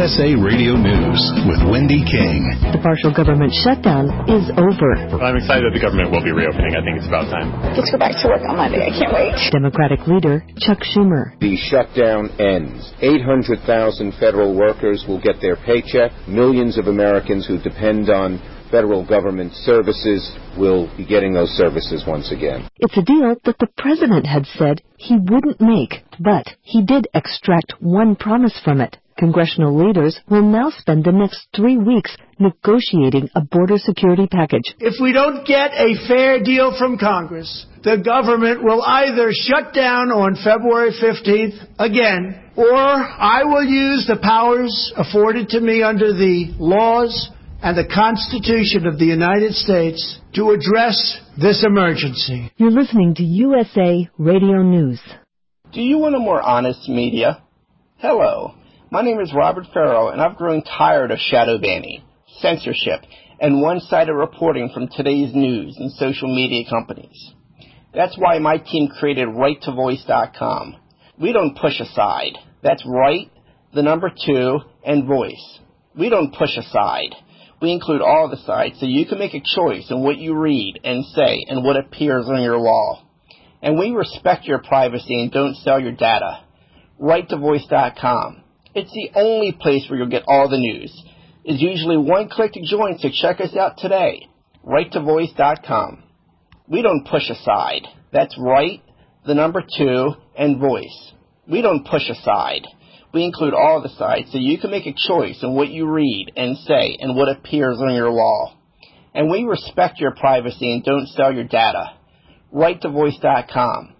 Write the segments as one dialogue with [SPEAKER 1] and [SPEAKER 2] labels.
[SPEAKER 1] USA Radio News with Wendy King.
[SPEAKER 2] The partial government shutdown is over.
[SPEAKER 3] I'm excited that the government will be reopening. I think it's about time.
[SPEAKER 4] Let's go back to work on Monday. I can't wait.
[SPEAKER 2] Democratic leader Chuck Schumer.
[SPEAKER 5] The shutdown ends. 800,000 federal workers will get their paycheck. Millions of Americans who depend on federal government services will be getting those services once again.
[SPEAKER 2] It's a deal that the president had said he wouldn't make, but he did extract one promise from it. Congressional leaders will now spend the next 3 weeks negotiating a border security package.
[SPEAKER 6] If we don't get a fair deal from Congress, the government will either shut down on February 15th again, or I will use the powers afforded to me under the laws and the Constitution of the United States to address this emergency.
[SPEAKER 2] You're listening to USA Radio News.
[SPEAKER 7] Do you want a more honest media? Hello, my name is Robert Farrell, and I've grown tired of shadow banning, censorship, and one-sided reporting from today's news and social media companies. That's why my team created RightToVoice.com. We don't push aside. That's right, the number 2, and voice. We don't push aside. We include all the sides so you can make a choice in what you read and say and what appears on your wall. And we respect your privacy and don't sell your data. RightToVoice.com. It's the only place where you'll get all the news. It's usually one click to join, so check us out today. RightToVoice.com. We don't push aside. That's right, the number 2, and voice. We don't push aside. We include all the sides so you can make a choice in what you read and say and what appears on your wall. And we respect your privacy and don't sell your data. RightToVoice.com.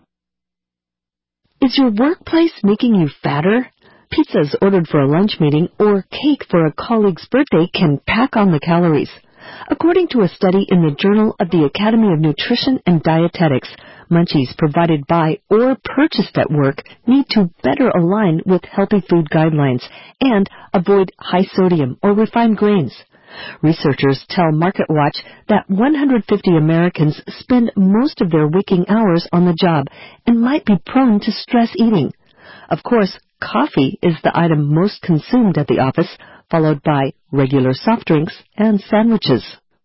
[SPEAKER 2] Is your workplace making you fatter? Pizzas ordered for a lunch meeting or cake for a colleague's birthday can pack on the calories. According to a study in the Journal of the Academy of Nutrition and Dietetics, munchies provided by or purchased at work need to better align with healthy food guidelines and avoid high sodium or refined grains. Researchers tell MarketWatch that 150 Americans spend most of their waking hours on the job and might be prone to stress eating. Of course, coffee is the item most consumed at the office, followed by regular soft drinks and sandwiches.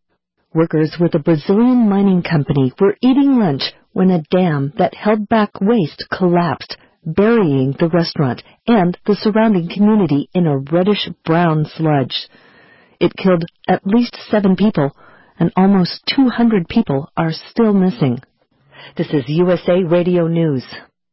[SPEAKER 2] Workers with a Brazilian mining company were eating lunch when a dam that held back waste collapsed, burying the restaurant and the surrounding community in a reddish-brown sludge. It killed at least 7 people, and almost 200 people are still missing. This is USA Radio News.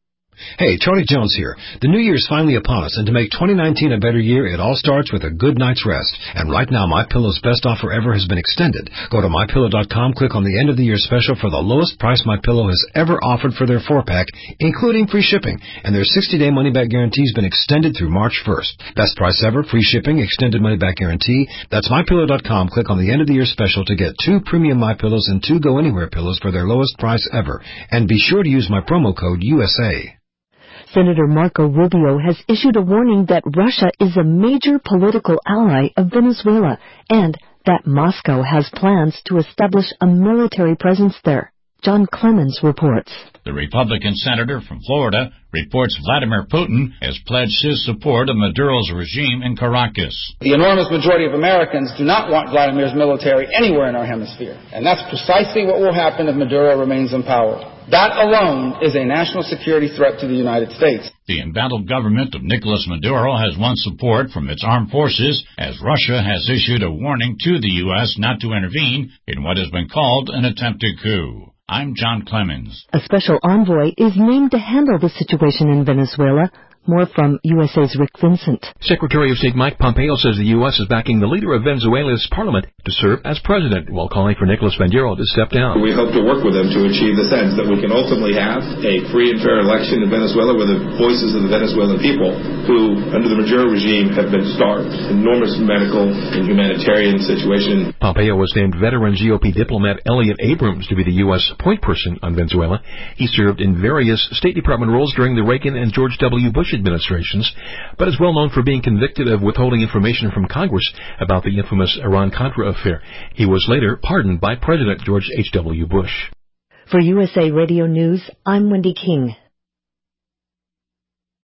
[SPEAKER 8] Hey, Tony Jones here. The new year's finally upon us, and to make 2019 a better year, it all starts with a good night's rest. And right now, MyPillow's best offer ever has been extended. Go to MyPillow.com, click on the end of the year special for the lowest price MyPillow has ever offered for their 4-pack, including free shipping. And their 60-day money-back guarantee has been extended through March 1st. Best price ever, free shipping, extended money-back guarantee. That's MyPillow.com. Click on the end of the year special to get 2 premium MyPillows and 2 Go Anywhere pillows for their lowest price ever. And be sure to use my promo code USA.
[SPEAKER 2] Senator Marco Rubio has issued a warning that Russia is a major political ally of Venezuela and that Moscow has plans to establish a military presence there. John Clemens reports.
[SPEAKER 9] The Republican senator from Florida reports Vladimir Putin has pledged his support of Maduro's regime in Caracas.
[SPEAKER 10] The enormous majority of Americans do not want Vladimir's military anywhere in our hemisphere, and that's precisely what will happen if Maduro remains in power. That alone is a national security threat to the United States.
[SPEAKER 9] The embattled government of Nicolas Maduro has won support from its armed forces as Russia has issued a warning to the U.S. not to intervene in what has been called an attempted coup. I'm John Clemens.
[SPEAKER 2] A special envoy is named to handle the situation in Venezuela. More from USA's Rick Vincent.
[SPEAKER 11] Secretary of State Mike Pompeo says the U.S. is backing the leader of Venezuela's parliament to serve as president while calling for Nicolas Maduro to step down.
[SPEAKER 12] We hope to work with them to achieve this end, that we can ultimately have a free and fair election in Venezuela where the voices of the Venezuelan people who, under the Maduro regime, have been starved. Enormous medical and humanitarian situation.
[SPEAKER 11] Pompeo was named veteran GOP diplomat Elliot Abrams to be the U.S. point person on Venezuela. He served in various State Department roles during the Reagan and George W. Bush administrations, but is well known for being convicted of withholding information from Congress about the infamous Iran-Contra affair. He was later pardoned by President George H.W. Bush.
[SPEAKER 2] For USA Radio News, I'm Wendy King.